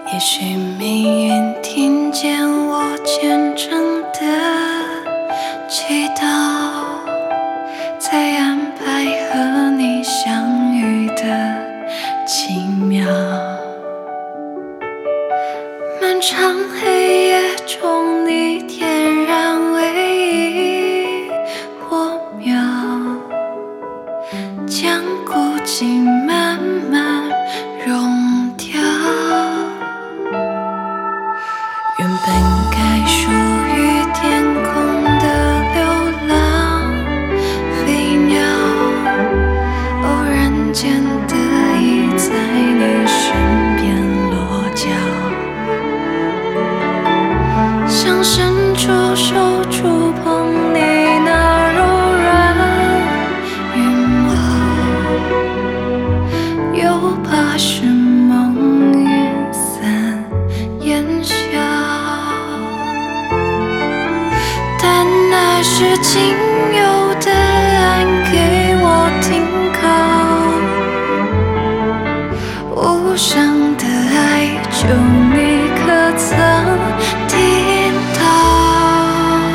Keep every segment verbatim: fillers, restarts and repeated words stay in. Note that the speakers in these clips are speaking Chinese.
也许命运听见我虔诚的祈祷，才安排和你相遇的奇妙。漫长黑夜中，你点燃唯一火苗，将孤寂慢慢融掉。原本该属于天空的流浪飞鸟，偶然间得以在你身边落脚，想伸出手触碰你那柔软羽毛，又怕是梦云散烟消。但那是仅有的爱给我停靠，无声的爱就你可曾听到？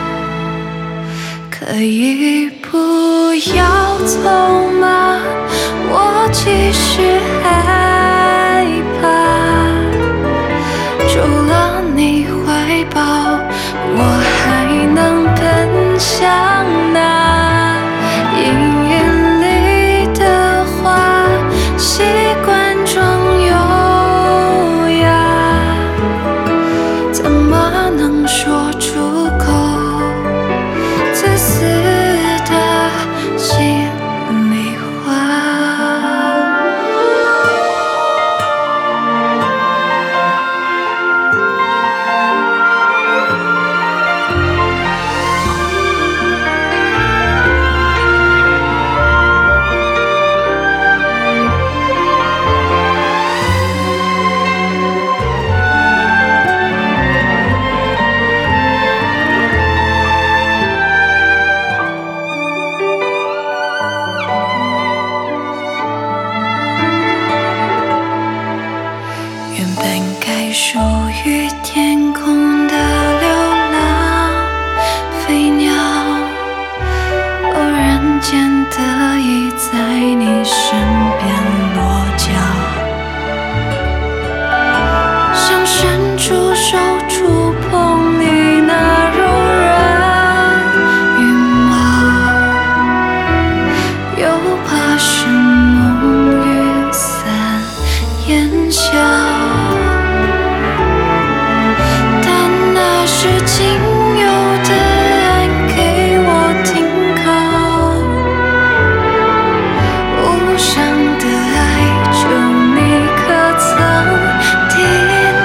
可以不要走吗？我其实害怕，除了你怀抱，我还能奔向哪？阴影里的话，习惯装优雅，怎么能说出口自私的心里话？原本该属于天空的流浪飞鸟，偶然间得以在你身边落脚，想伸出手触碰你那柔软羽毛，又怕是梦云散烟消。是仅有的爱给我停靠，无声的爱就你可曾听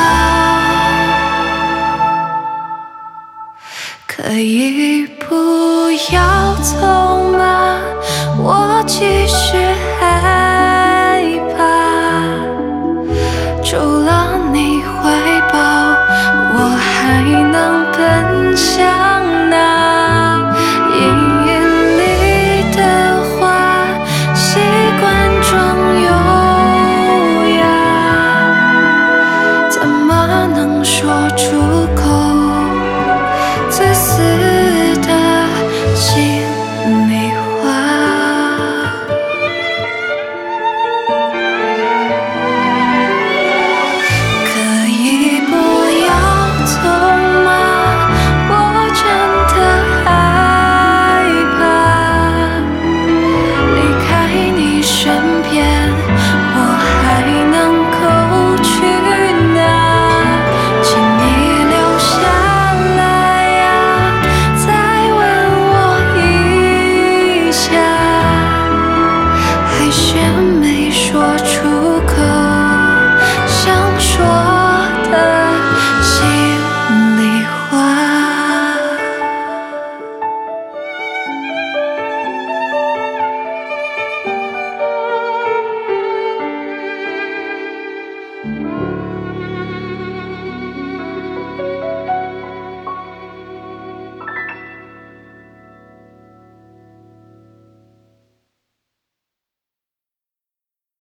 到？可以不要走吗？我其实害怕，除了你怀抱，我还能奔向哪？阴影里的话，习惯装优雅，怎么能说出